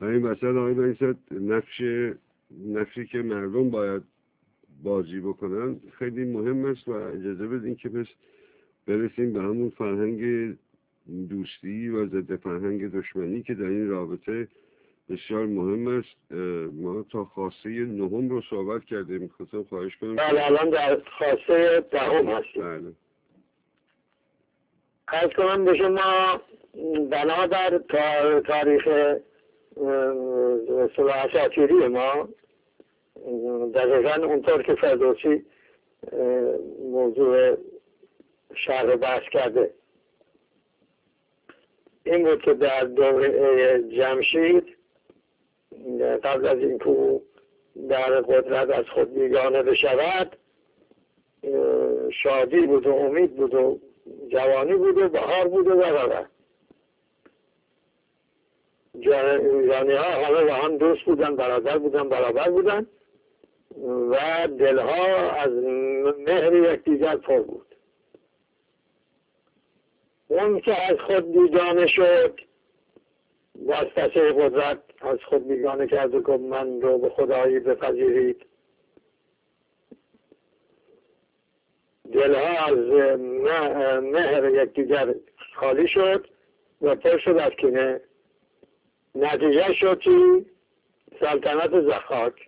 این مثلا آقای بنی‌صد نقشی که مردم باید بازی بکنن خیلی مهم است و اجازه بدین که پس برسیم به همون فرهنگ دوستی و ضد فرهنگ دشمنی که در این رابطه بسیار مهم است. ما تا خواسته 9 رو صحبت کردیم. می‌خواستم خواهش کنم بله الان در خواسته 10 هستیم. بله. عرض کنم به شما بنابر تاریخ اساطیری ما دقیقا اونطور که فردوسی موضوع شرح بحث کرده این بود که در دوره جمشید قبل از این که در قدرت از خود بیگانه بشود شادی بود و امید بود و جوانی بود و بهار بود و ایرانی ها همه با هم دوست بودن، برادر بودن، برابر بودن و دلها از مهر یکدیگر پر بود. اون که از خود بیگانه شد واسطه قدرت از خود بیگانه کرد و گفت من رو به خدایی بپذیرید، دلها از مهر یکدیگر خالی شد و پر شد از کینه. نتیجه شد که سلطنت ضحاک.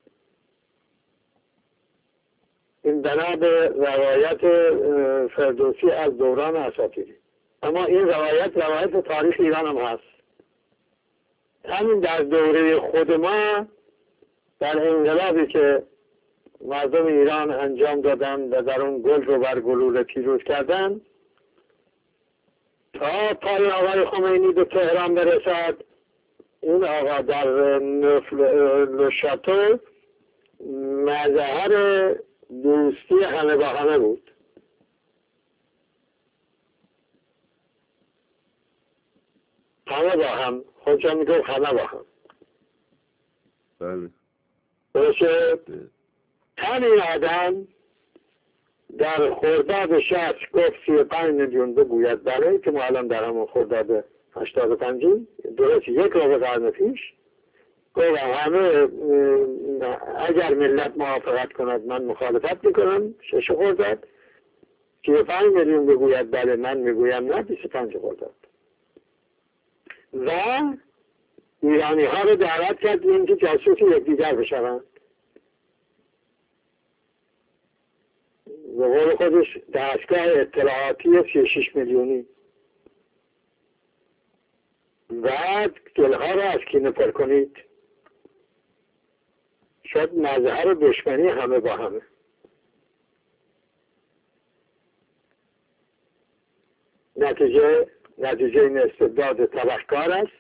این بنا به روایت فردوسی از دوران اساطیری، اما این روایت تاریخ ایران هم هست. همین در دوره خود ما در انقلابی که مردم ایران انجام دادن و در اون گل رو بر گلوله پیروز کردن تا پای آقای خمینی به تهران برسد، این آقا در لشاتو مظهر دوستی همه با همه بود. همه با هم، خودشان میگفت همه با هم. بله. باشه همین آدم در خرداد 60 گفت 35 میلیون بگوید بله، که ما الان در همون خرداد 85 درست 1 قرن پیش گفت همه اگر ملت موافقت کند من مخالفت میکنم 6 خرداد، 35 میلیون بگوید بله من میگویم نه 25 خرداد. و ایرانی ها رو دعوت کرد اینکه جاسوس یکدیگر بشوند. به قول خودش دستگاه اطلاعاتی 36 میلیونی. بعد دلها رو از کینه پر کنید. شد مظهر دشمنی همه با همه. نتیجه این استبداد تبهکار است.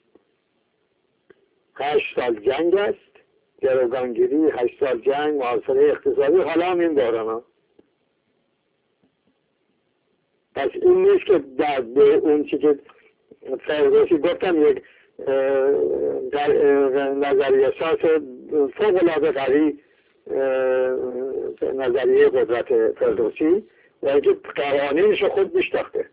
8 سال جنگ است، گروگانگیری، 8 سال جنگ، محاصره اقتصادی، حالا هم این بحران ها. پس این نیست که در اون چی که فردوسی گفتم یک نظریه ساز فوق العاده قوی نظریه قدرت فردوسی و اینکه قوانینش خود میشناخته.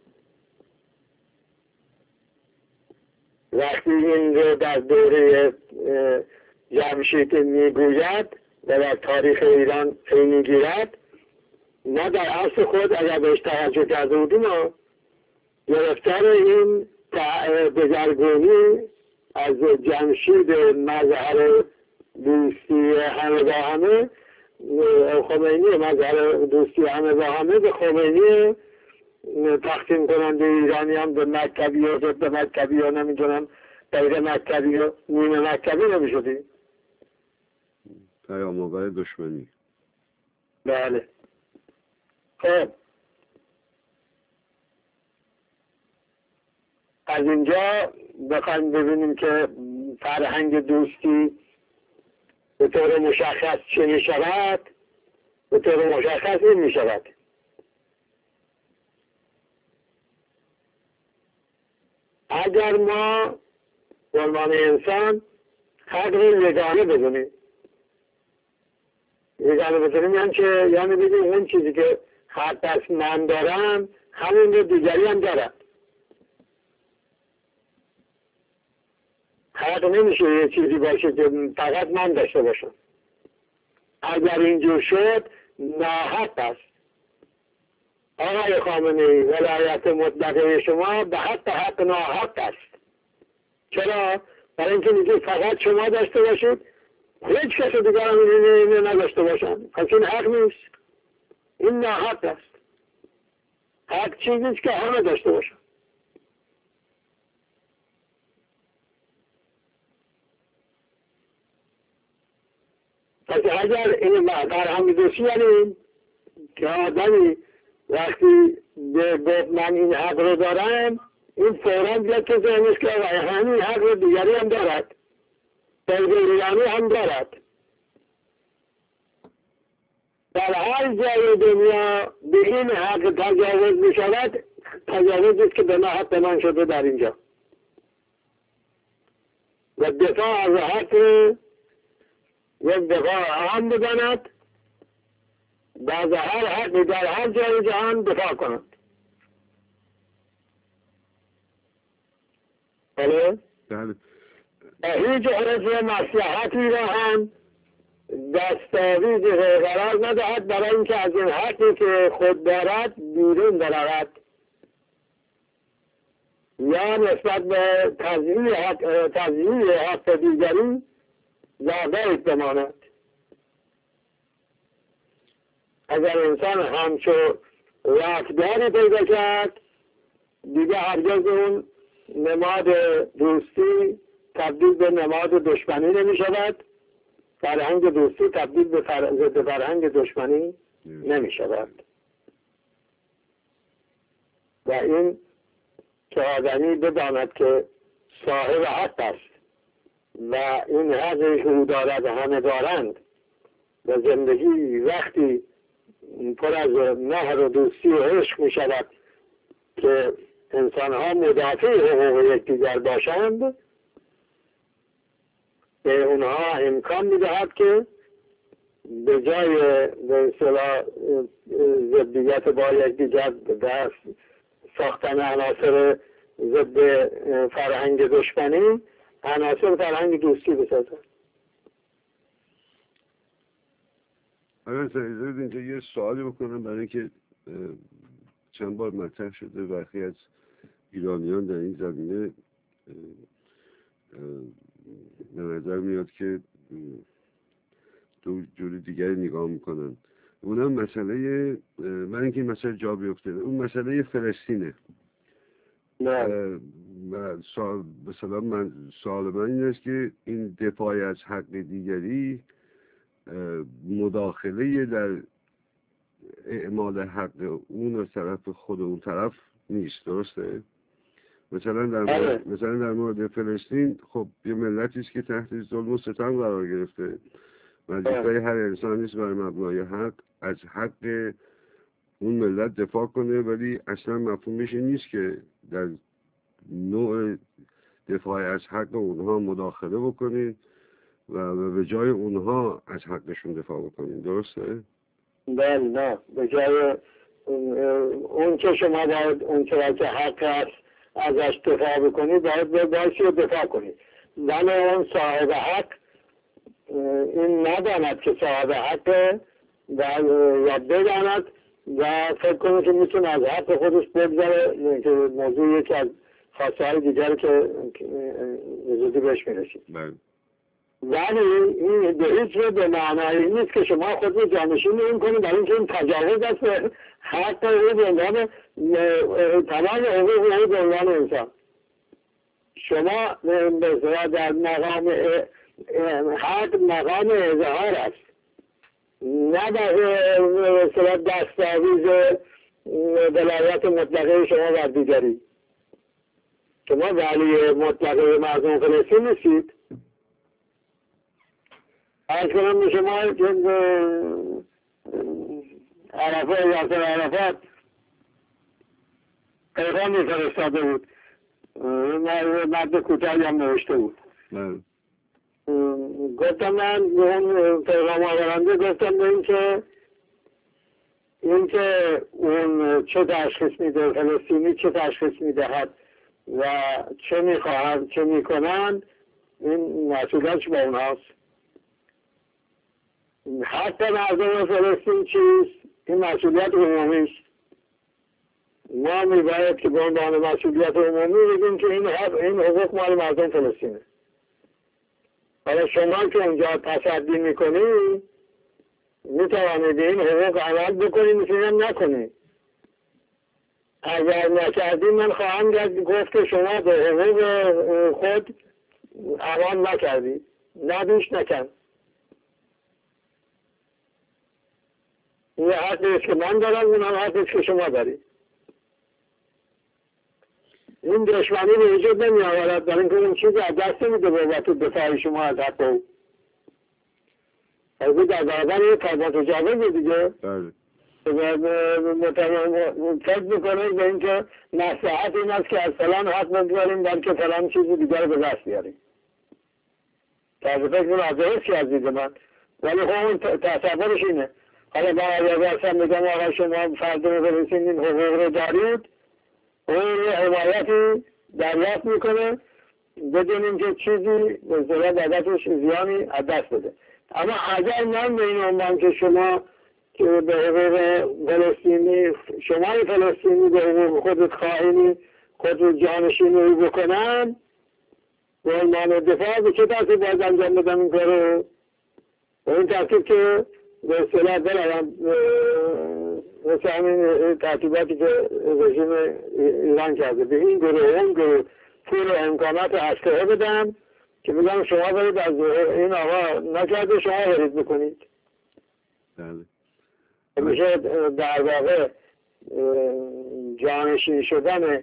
وقتی این رو در دوره جمشید میگوید و در تاریخ ایران پی میگیرد، ما در اصل خود اگر بهش توجه کرده بودیم گرفتار این دگرگونی از جمشید مظهر دوستی همه با همه، خمینی مظهر دوستی همه با همه، به خمینی تقسیم کننده ایرانی هم به مکتبی و ضد مکتبی و نمیدونم غیر مکتبی و نیمه مکتبی نمیشدیم. پیام آور دشمنی. بله. خب از اینجا بخوایم ببینیم که فرهنگ دوستی به طور مشخص چه می شود، به طور مشخص این می شود. اگر ما به عنوان انسان قدر یگانه بدونیم، یعنی بگیم اون چیزی که هر دست من دارم همین رو دیگری هم دارد. هر حق نمیشه یه چیزی باشه که فقط من داشته باشم. اگر اینجور شد ناحق است. آقای خامنه‌ای، ولایت مطلقه شما به حق ناحق است. چرا؟ برای اینکه میگه فقط شما داشته باشید، هیچ کس دیگر هم اینو نداشته باشن. پس این حق نیست. این ناحق است. حق چیزیست که همه داشته باشن. پس اگر این فرهنگ دوستی یعنی که آدمی وقتی گفت من این حق رو دارم، این فوراً بیاد که ذهنش که همین حق رو دیگری هم دارد، بلگریانی هم دارد. در هر جای دنیا به این حق تجاوز می شود، تجاوزی است که به حق من شده در اینجا. و دفاع از حق یک دفاع اهم بداند و از هر حقی در هر جای جهان دفاع کند. بله؟ هیچ عرض مصلحتی را هم دستاویز قرار ندهد برای اینکه از این حقی که خود دارد بیرون برود یا نسبت به تضییع حق دیگری زادایت بماند. اگر انسان همچو رفتاری پیدا کرد، دیگه هرگز اون نماد دوستی تبدیل به نماد دشمنی نمی شود، فرهنگ دوستی تبدیل به فرهنگ دشمنی نمی شود. و این که آدمی بداند که صاحب حق است و این حقی که او دارد همه دارند و زندگی وقتی پر از مهر و دوستی و عشق می شود که انسان ها مدافع حقوق یکدیگر باشند، به اونها امکان می دهد که به جای به اصطلاح ضدیت با یکدیگر در ساختن عناصر ضد فرهنگ دشمنی، عناصر فرهنگ دوستی بسازن. اگر اجازه بدید اینجا یه سوالی بکنم، برای اینکه چند بار مطرح شده برخی از ایرانیان در این زمینه به نظر میاد که دو جوری دیگری نگاه میکنن. اونم مسئله من اینکه این مسئله جا بیفته، اون مسئله فلسطینه. مثلا سوال من این است که این دفاع از حق دیگری مداخله در اعمال حق اون از طرف خود اون طرف نیست، درسته؟ مثلا در مورد فلسطین، خب یه ملتی است که تحت ظلم و ستم قرار گرفته. وظیفه هر انسانی است بر مبنای حق از حق اون ملت دفاع کنه، ولی اصلا مفهومش نیست که در نوع دفاع از حق اونها مداخله بکنید و به جای اونها از حقشون دفاع بکنید، درسته؟ بله، نه، به جای اون که شما باید اون که حق هست ازش دفاع بکنید، باید بایشی رو دفاع کنید. ولی اون صاحب حق این نداند که صاحب حقه و یاد بداند و فکر کنه که میتونه از حق خودش بگذاره، که موضوع یکی از خاصه های دیگر که زودی بهش میرسید. ولی این به هیچ رو به معنی نیست که شما خود رو جانشین این کنید، برای اینکه این تجاوز است به حق او به عنوان تمام حقوق او به عنوان انسان. شما در مقام حق مقام اظهار است، نه در دستاویز ولایت مطلقه شما بر دیگری. شما ولی مطلقه مردم فلسطین نیستید. از کنم به شما یاسر عرفات پیغام میفرستاده بود، مرد کوتاهی هم نوشته بود. گفتم من اون پیغام آورنده گفتم به این که اون چه تشخیص میده، فلسطینی چه تشخیص میدهد و چه میخواهند چه میکنند، این مسئولیتش با اونهاست. حتی مردم فلسطین چیست؟ این مسئولیت عمومی است. ما میباید که به عنوان مسئولیت عمومی بگیم که این حقوق مال مردم فلسطینه. حالا شما که اونجا تصدی میکنی میتوانید این حقوق عمل بکنید، میتونید نکنید. اگر نکردید من خواهم گفت که شما به حقوق خود عمل نکردید. نه بیش نکن. این حقی است که من دارم، اون هم حقی است که شما دارید. این دشمنی به وجود نمی آورد، برای اینکه اون چیزی از دست نمیده بابت دفاع شما از حق او. از در برابر یک فرمان تجاوز دیگه فکر میکنه به اینکه نصیحت این است که از فلان حق نگذاریم بلکه فلان چیزی دیگر به دست بیاریم. طرز فکر مناظره چی از دید من، ولی خب اون تصورش اینه. حالا با آیه میگم آقا شما فرد رو برسید این حقوق رو دارید، اون یه حمایتی دریافت میکنه بدون اینکه چیزی به ضرورت عدتش زیانی از دست بده. اما اگر من به این عنوان که شما که به حقوق فلسطینی، شمای فلسطینی به حقوق خودت خواهینی، خود جانشینی بکنن، به عنوان دفاع به چه ترتیب باید انجام بدم این کارو؟ به این ترتیب که به اصطلاح دارم مثل همین ترتیباتی که رژیم ایران کرده، به این گروه اون گروه پول امکانات اسلحه بدم که بگم شما برید از این آقا نکرده شما برید بکنید. میشه در واقع جانشین شدن،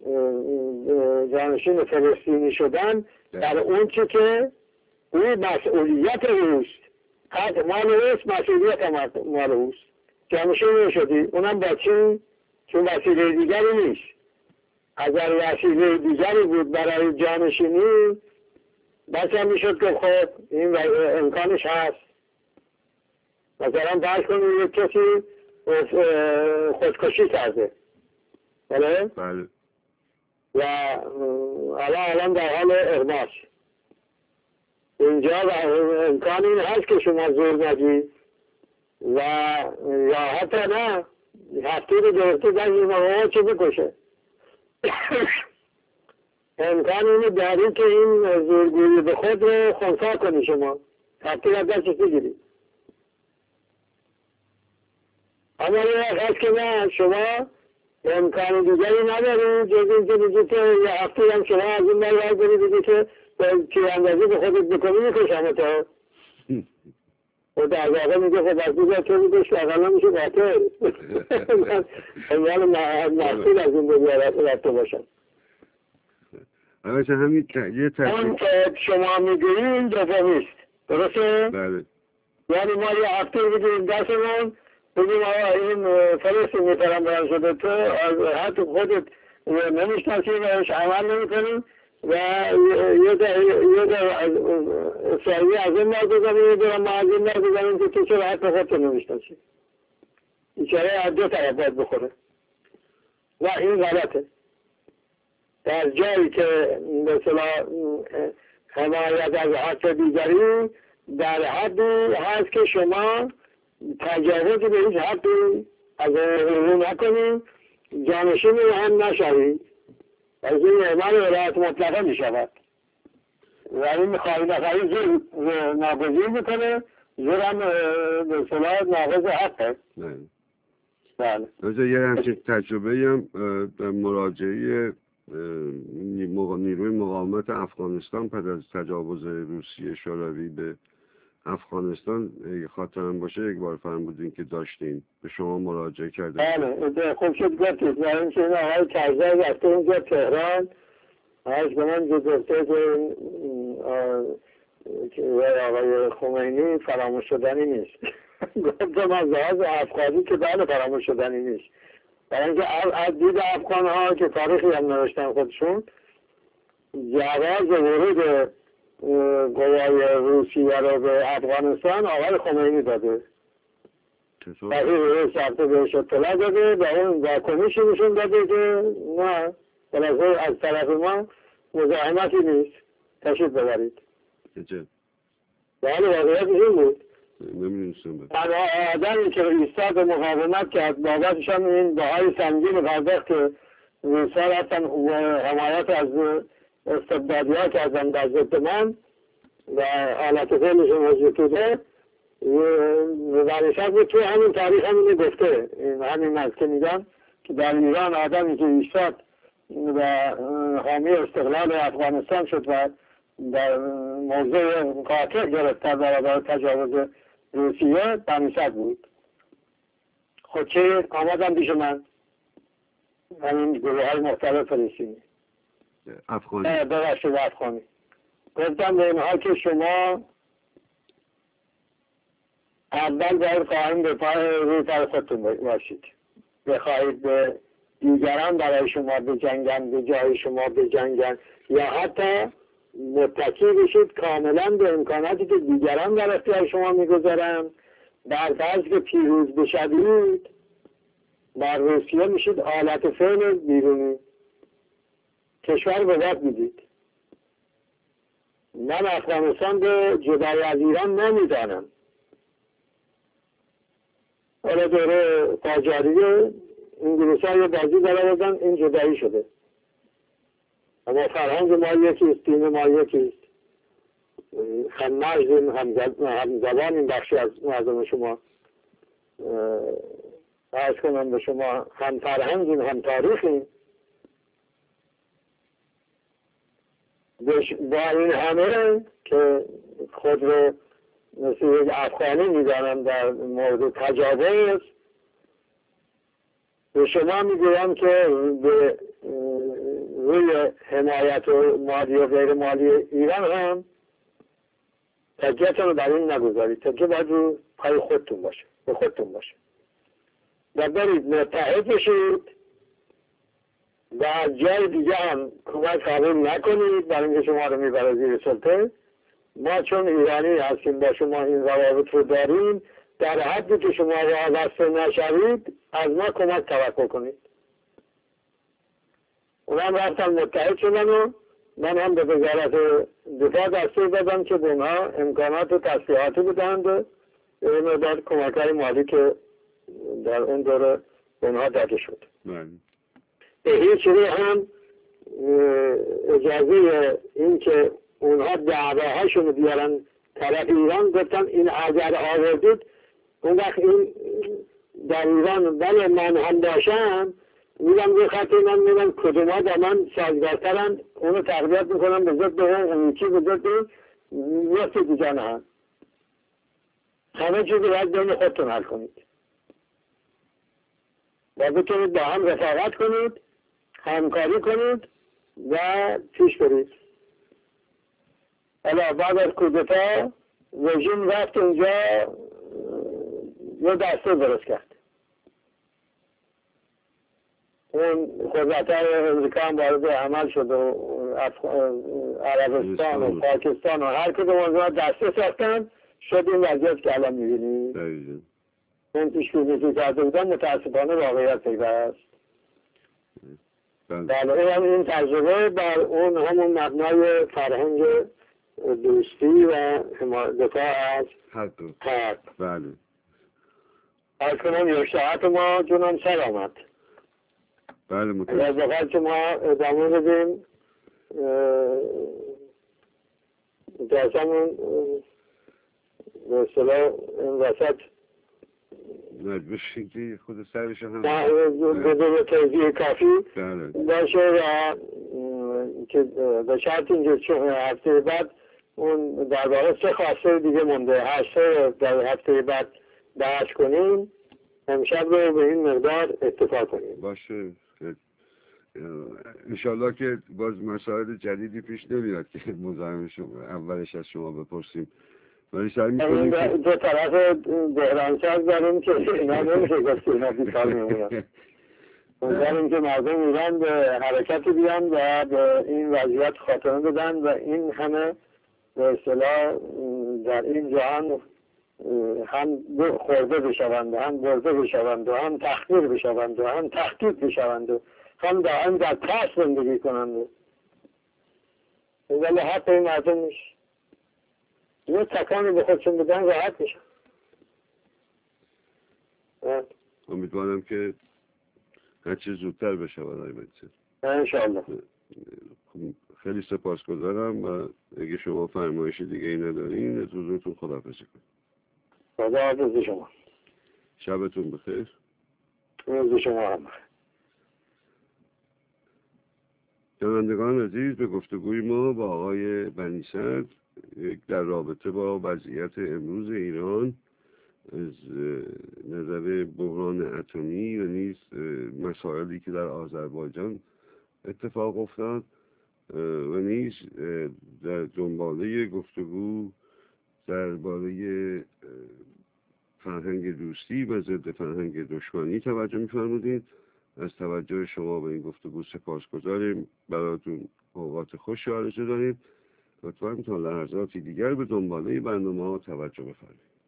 جانشین فلسطینی شدن در اون چی که اون مسئولیت اوست، حد مال اوست، مسئولیت مال اوست. جانشین شدی اونم با چی؟ چون وسیله دیگری نیست. اگر وسیله دیگری بود برای جانشینی بس هم میشد که خب این امکانش هست. مثلا فرض کنید یک کسی خودکشی کرده، بله؟ بله. و الان در حال اغماس. اینجا امکان این هست که شما زور ندید و یا حتی نه هفته رو گرفته در این موقع چه بکشه. امکان اینو دارید که این زورگویی به خود رو خونسا کنی، شما هفته رو دستش بگیرید. اما یه هست که نه، شما امکان دیگری ندارید جز این که بگید که یه هفته هم شما از این باید بگید که تیراندازی به خودت بکنی میکشم تا و در واقع میگه خب از دیگر تو میگوش که اقلا میشه قاتل. من محصول از این بگیارت رفته باشم. البته همین یه اون که شما میگویین دومیست، درسته؟ بله. یعنی ما یه هفته بگیریم دستمون بگیم آقا این فلسطینی فرامبران شده، تو از حتی خودت نمیشناسی و اش عمل نمی کنی و یه در اسرائیلی از این مرد بزنیم، یه در ما از این مرد بزنیم که تو چرا حتی خودت نمیشناسی. این چرا از دو طرف باید بخوره و این غلطه. در جایی که مثلا حمایت از حق دیگری در حدی هست که شما تجاوز به هیچ حقی از اون نکنید، جانشین هم نشوید. از این اعمال ولایت مطلقه می شود و این خواهی نخواهی زور ناگزیر میکنه، زور هم به صلاح ناقض حقه. بله. یه همچین تجربه هم در مراجعه نیروی مقاومت افغانستان پس از تجاوز روسیه شوروی به افغانستان خاطرم باشه یک بار فرمودین که داشتین به شما مراجعه کردیم. بله خوب شد گفتید. برای اینکه این آقای کرزی رفته اونجا تهران از به من گفته که آقای خمینی فراموش شدنی نیست. گفتم از لحاظ افغانی که بله فراموش شدنی نیست، برای اینکه از دید افغان ها که تاریخی هم نوشتن خودشون جواز ورود قوای روسیه رو به افغانستان آقای خمینی داده و این رئیس هفته بهش اطلاع داده و اون واکنشی نشون داده که نه بالاخره از طرف ما مزاحمتی نیست. تشریف ببرید. عجب. بله واقعیت این بود. نمیدونستم. تنها آدمی که ایستاد و مقاومت کرد بابتش هم این بهای سنگین پرداخت که روس‌ها رفتن حمایت از استبدادی‌ها کردن در ضد من و آلت فعلشون از توده و نشد تو همین تاریخ همینی گفته. همین است که میگم که در ایران آدمی که ایستاد و حامی استقلال افغانستان شد و در موضوع قاطع گرفت در برابر تجاوز روسیه بنی‌صدر بود. خود چه آمدن پیش من همین گروه های مختلف فلسطینی افغانی ببخشید افغانی گفتم به اینها که شما اول باید قائم به روی پای خودتون باشید، بخواهید به دیگران برای شما بجنگن، به جای شما بجنگن، یا حتی متکی بشید کاملا به امکاناتی که دیگران در اختیار شما میگذارن. در فرض که پیروز بشوید بر روسیه میشید آلت فعل بیرونی، کشور به باد میدید. من افغانستان به جدای از ایران نمیدانم. حالا دوره قاجاریه انگلیس ها یه بازی دارن این جدایی شده، اما فرهنگ ما یکیست، دین ما یکیست، هم مجدیم هم زبان این بخشی از مردم شما عرض کنم به شما هم فرهنگیم هم تاریخیم. با این همه که خود رو مثل یک افغانی میدانم در مورد تجاوز، به شما میگویم که به روی حمایت و مالی و غیر مالی ایران هم تکیه‌تون رو بر این نگذارید. تکیه باید رو پای خودتون باشه، به خودتون باشه و برید متحد بشید و از جای دیگه هم کمک قبول نکنید برای اینکه شما رو میبره زیر سلطه. ما چون ایرانی هستیم با شما این روابط رو داریم، در حدی که شما وابسته نشوید از ما کمک توقع کنید. اونم رفتن متحد شدن و من هم به وزارت دفاع دستور دادم که به اونها امکانات و تسلیحاتی بدهند و این مقدار کمک‌های مالی که در اون دوره به اونها داده شد. به هیچ روی هم اجازه این که اونها دعواهاشون رو بیارن طرف ایران، گفتم این اگر آوردید اون وقت این در ایران بله من هم باشم میگم یه خطی من میگم کدوما با من سازگارترن اونو تقویت میکنم به ضد اون یکی به ضد یکی دیگه نه. همه چیزی باید بین خودتون حل کنید و بتونید با هم رفاقت کنید، همکاری کنید و پیش برید. حالا بعد از کودتا رژیم رفت اونجا یه دستور درست کرد. اون قدرت‌های امریکا هم وارد عمل شد و عربستان و پاکستان و هر کدوم اونها دسته ساختن، شد این وضعیت که الان می‌بینید. اون پیش‌بینی که کرده بودن متاسفانه واقعیت پیوست. بله این تجربه بر اون همون مبنای فرهنگ دوستی و دفاع از حق. بله. از کنم یک ساعت ما جونم سر آمد. بله متاسفم. از وقت که ما ادامه بدیم داشتمون به اصطلاح این وسط مجبور شکلی خود سرش هم بدون توضیح کافی باشه و که به شرط اینکه هفته بعد اون در واقع 3 خواسته دیگه مونده 8 در هفته بعد بحث کنیم، امشب رو به این مقدار اتفاق کنیم. باشه انشالله که باز مسائل جدیدی پیش نمیاد که مزاحم شما اولش از شما بپرسیم، ولی سعی می‌کنیم که دو طرف بحرانساز داریم که اینا نمیشه گفت که اینا بیکار میمونن. امیدواریم که مردم ایران به حرکت بیان و به این وضعیت خاتمه بدن و این همه به اصطلاح در این جهان هم خورده بشوند و هم برده بشوند و هم تحقیر بشوند و هم تحقیق بشوند و هم در ترس زندگی کنند. ولی حق این مردم نیست. یه تکانی به خودشون بدن راحت میشن. امیدوارم که هرچه زودتر بشه آقای مدرسه. انشاءالله. خیلی سپاسگزارم و اگه شما فرمایش دیگه ای ندارین از حضورتون خداحافظی کنید. خداحافظ شما. شبتون بخیر. روز شما هم بخیر. شنوندگان عزیز، به گفتگوی ما با آقای بنی صدر در رابطه با وضعیت امروز ایران از نظر بحران اتمی و نیز مسائلی که در آذربایجان اتفاق افتاد و نیز در دنباله گفتگو درباره فرهنگ دوستی و ضد فرهنگ دشمنی توجه می‌فرمودید. از توجه شما به این گفتگو سپاسگزاریم. براتون اوقات خوش آرزو داریم. لطفاً تا لحظاتی دیگر به دنباله برنامه‌ها توجه بفرمایید.